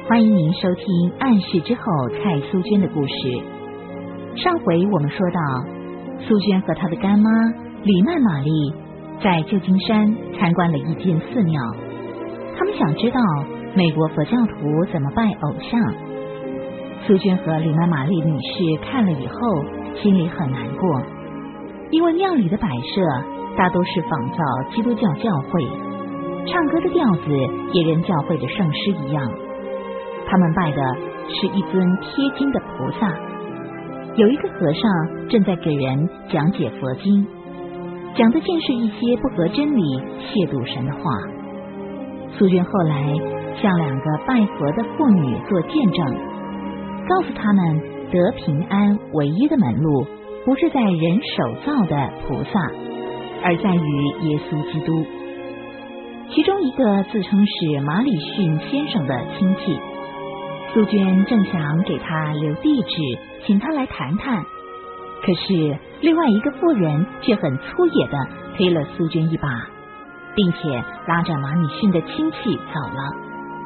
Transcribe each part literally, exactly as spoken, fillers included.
欢迎您收听《暗示之后》蔡苏娟的故事。上回我们说到，苏娟和她的干妈李曼玛丽在旧金山参观了一间寺庙，他们想知道美国佛教徒怎么拜偶像。苏娟和李曼玛丽女士看了以后，心里很难过，因为庙里的摆设大都是仿照基督教教会，唱歌的调子也跟教会的圣诗一样。他们拜的是一尊贴金的菩萨，有一个和尚正在给人讲解佛经，讲的竟是一些不合真理、亵渎神的话。苏娟后来向两个拜佛的妇女做见证，告诉他们得平安唯一的门路不是在人手造的菩萨，而在于耶稣基督。其中一个自称是马里逊先生的亲戚，苏娟正想给他留地址，请他来谈谈，可是另外一个妇人却很粗野的推了苏娟一把，并且拉着马里逊的亲戚走了。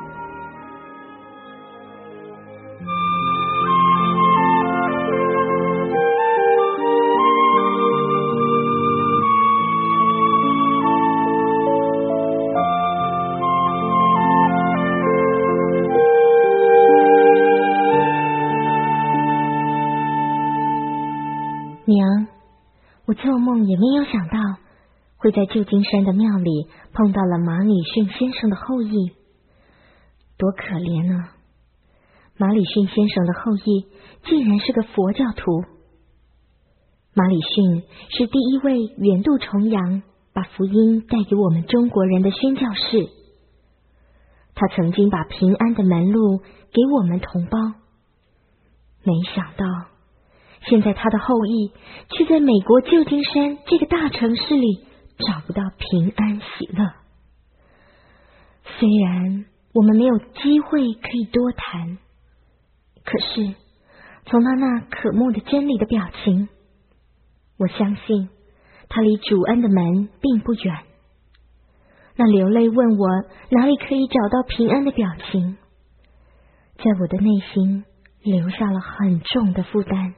娘，我做梦也没有想到会在旧金山的庙里碰到了马里逊先生的后裔，多可怜啊！马里逊先生的后裔竟然是个佛教徒。马里逊是第一位远渡重洋把福音带给我们中国人的宣教士，他曾经把平安的门路给我们同胞，没想到现在他的后裔却在美国旧金山这个大城市里找不到平安喜乐。虽然我们没有机会可以多谈，可是从他那渴慕的真理的表情，我相信他离主恩的门并不远。那流泪问我哪里可以找到平安的表情，在我的内心留下了很重的负担。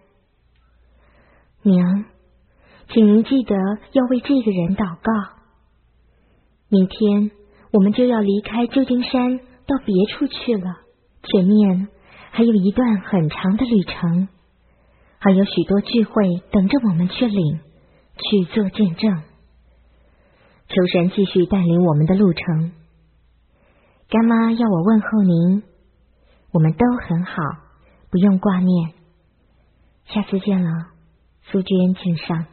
娘，请您记得要为这个人祷告。明天我们就要离开旧金山到别处去了，前面还有一段很长的旅程，还有许多聚会等着我们去领，去做见证。求神继续带领我们的路程。干妈要我问候您，我们都很好，不用挂念。下次见了，苏娟敬上。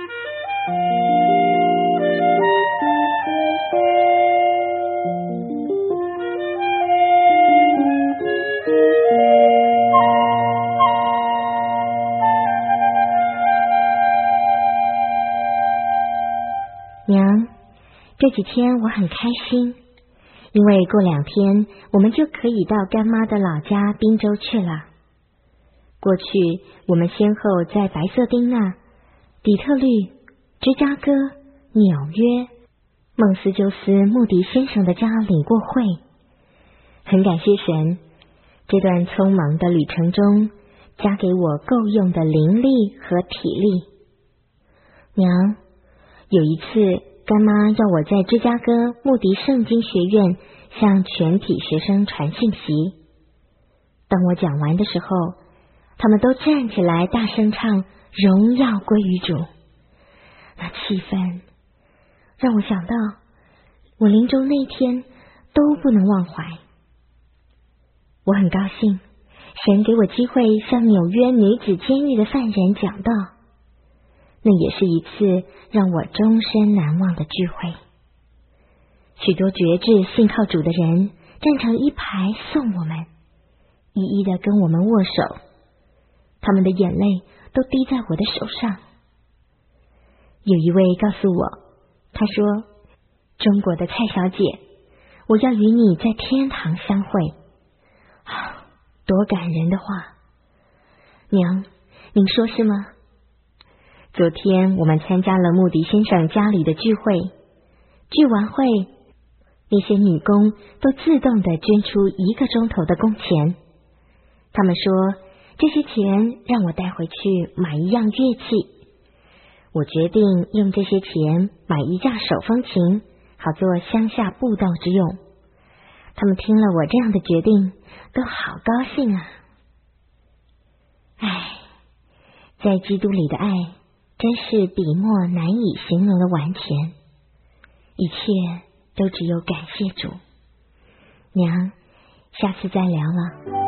娘，这几天我很开心，因为过两天我们就可以到干妈的老家宾州去了。过去我们先后在白色丁纳、底特律、芝加哥、纽约、孟斯鸠斯穆迪先生的家领过会，很感谢神，这段匆忙的旅程中加给我够用的灵力和体力。娘，有一次干妈要我在芝加哥穆迪圣经学院向全体学生传讯息，当我讲完的时候，他们都站起来大声唱荣耀归于主，那气氛让我想到我临终那天都不能忘怀。我很高兴神给我机会向纽约女子监狱的犯人讲道，那也是一次让我终身难忘的聚会。许多决志信靠主的人站成一排送我们，一一的跟我们握手，他们的眼泪都滴在我的手上。有一位告诉我，他说，中国的蔡小姐，我要与你在天堂相会。啊，多感人的话！娘，您说是吗？昨天我们参加了穆迪先生家里的聚会，聚完会， 那些女工都自动的捐出一个钟头的工钱。他们说这些钱让我带回去买一样乐器。我决定用这些钱买一架手风琴，好做乡下布道之用。他们听了我这样的决定，都好高兴啊！唉，在基督里的爱真是笔墨难以形容的完全，一切都只有感谢主。娘，下次再聊了。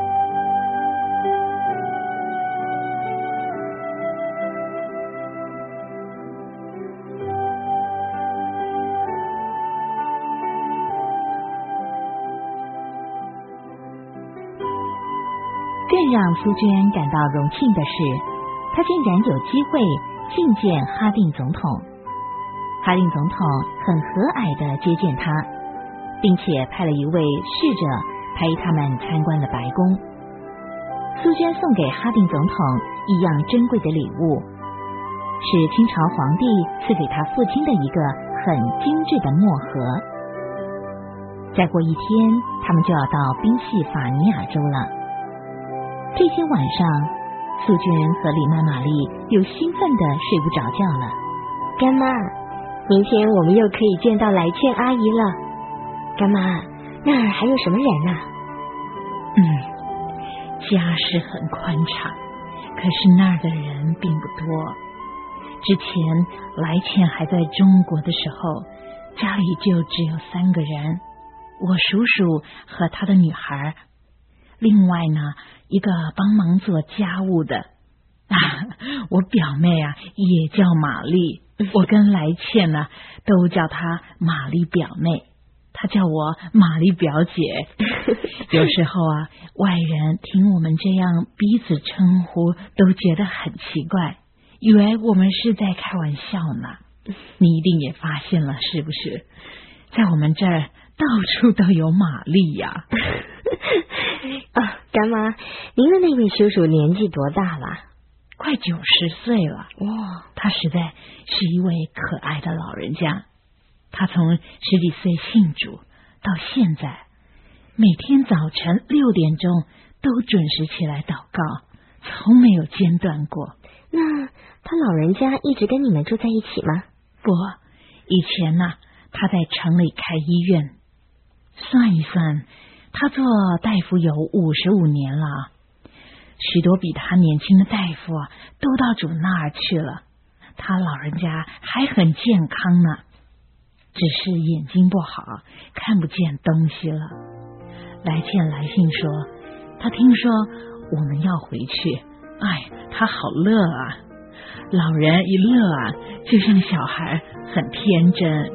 更让苏娟感到荣幸的是，她竟然有机会觐见哈定总统。哈定总统很和蔼地接见她，并且派了一位侍者陪他们参观了白宫。苏娟送给哈定总统一样珍贵的礼物，是清朝皇帝赐给他父亲的一个很精致的墨盒。再过一天，他们就要到宾夕法尼亚州了。这天晚上，苏娟和李曼玛丽又兴奋地睡不着觉了。 干妈，明天我们又可以见到来倩阿姨了。干妈，那儿还有什么人啊？ 嗯，家是很宽敞，可是那儿的人并不多。之前来倩还在中国的时候，家里就只有三个人，我叔叔和他的女孩，另外呢，一个帮忙做家务的。啊，我表妹啊也叫玛丽，我跟来倩呢都叫她玛丽表妹，她叫我玛丽表姐。有时候啊，外人听我们这样彼此称呼，都觉得很奇怪，以为我们是在开玩笑呢。你一定也发现了，是不是？在我们这儿到处都有玛丽呀。 啊，干妈，您的那位叔叔年纪多大了？ 快九十岁了。 哇， 他实在是一位可爱的老人家。他从十几岁信主到现在，每天早晨六点钟都准时起来祷告，从没有间断过。 那他老人家一直跟你们住在一起吗？ 不，以前呢、啊，他在城里开医院。算一算，他做大夫有五十五年了，许多比他年轻的大夫啊，都到主那儿去了。他老人家还很健康呢，只是眼睛不好，看不见东西了。来倩来信说，他听说我们要回去，哎，他好乐啊！老人一乐啊，就像小孩，很天真。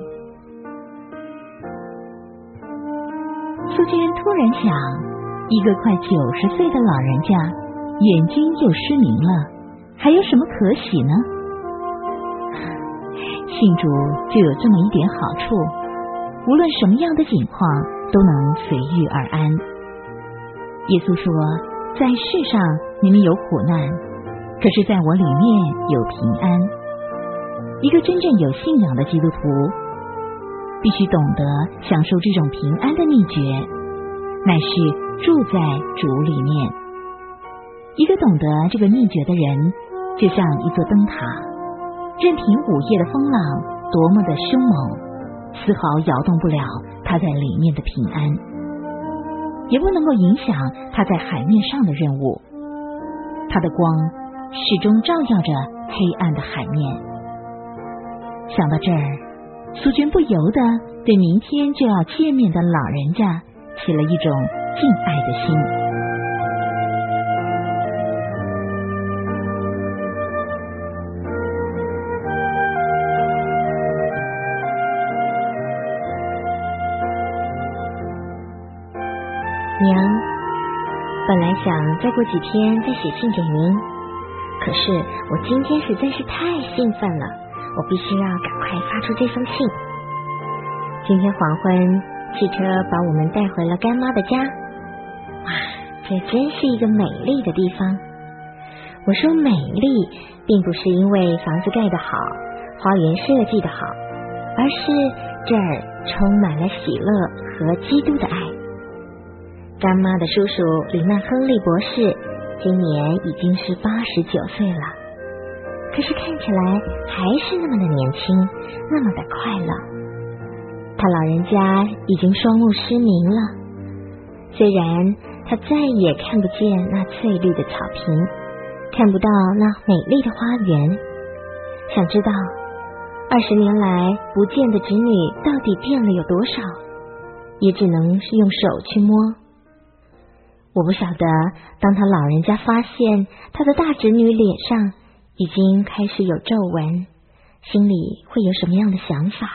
苏娟突然想，一个快九十岁的老人家，眼睛又失明了，还有什么可喜呢？信主就有这么一点好处，无论什么样的境况都能随遇而安。耶稣说，在世上你们有苦难，可是在我里面有平安。一个真正有信仰的基督徒，必须懂得享受这种平安的秘诀，乃是住在主里面。一个懂得这个秘诀的人，就像一座灯塔，任凭午夜的风浪多么的凶猛，丝毫摇动不了他在里面的平安，也不能够影响他在海面上的任务。他的光始终照耀着黑暗的海面。想到这儿，苏娟不由得对明天就要见面的老人家起了一种敬爱的心。 娘，本来想再过几天再写信给您，可是我今天实在是太兴奋了，我必须要赶快发出这封信。今天黄昏，汽车把我们带回了干妈的家。哇，这真是一个美丽的地方。我说美丽，并不是因为房子盖得好，花园设计得好，而是这儿充满了喜乐和基督的爱。干妈的叔叔里曼·亨利博士今年已经是八十九岁了，可是看起来还是那么的年轻，那么的快乐。他老人家已经双目失明了，虽然他再也看不见那翠绿的草坪，看不到那美丽的花园。想知道二十年来不见的侄女到底变了有多少，也只能是用手去摸。我不晓得当他老人家发现他的大侄女脸上已经开始有皱纹，心里会有什么样的想法。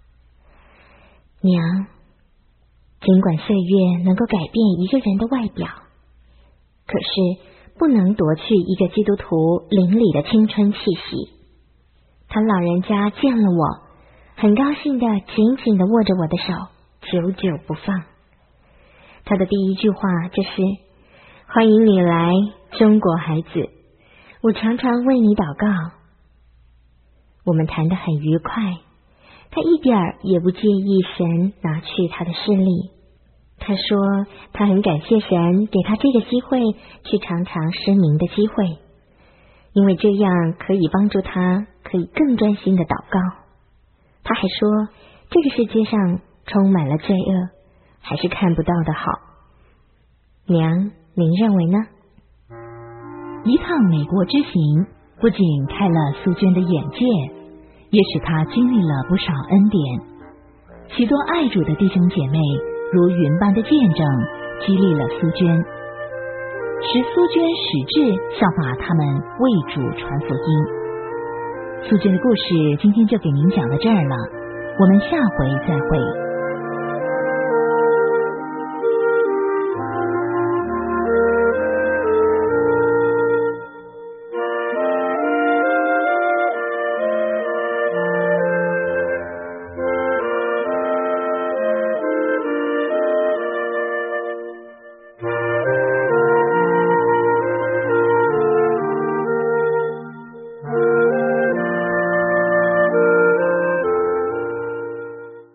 娘，尽管岁月能够改变一个人的外表，可是不能夺去一个基督徒灵里的青春气息。他老人家见了我，很高兴的紧紧的握着我的手，久久不放。他的第一句话就是欢迎你来，中国孩子，我常常为你祷告。我们谈得很愉快，他一点儿也不介意神拿去他的视力。他说他很感谢神给他这个机会去尝尝失明的机会，因为这样可以帮助他可以更专心的祷告。他还说这个世界上充满了罪恶，还是看不到的好。娘，您认为呢？ 一趟美国之行不仅开了苏娟的眼界，也使她经历了不少恩典。许多爱主的弟兄姐妹如云般的见证，激励了苏娟，使苏娟矢志效法他们为主传福音。苏娟的故事今天就给您讲到这儿了，我们下回再会。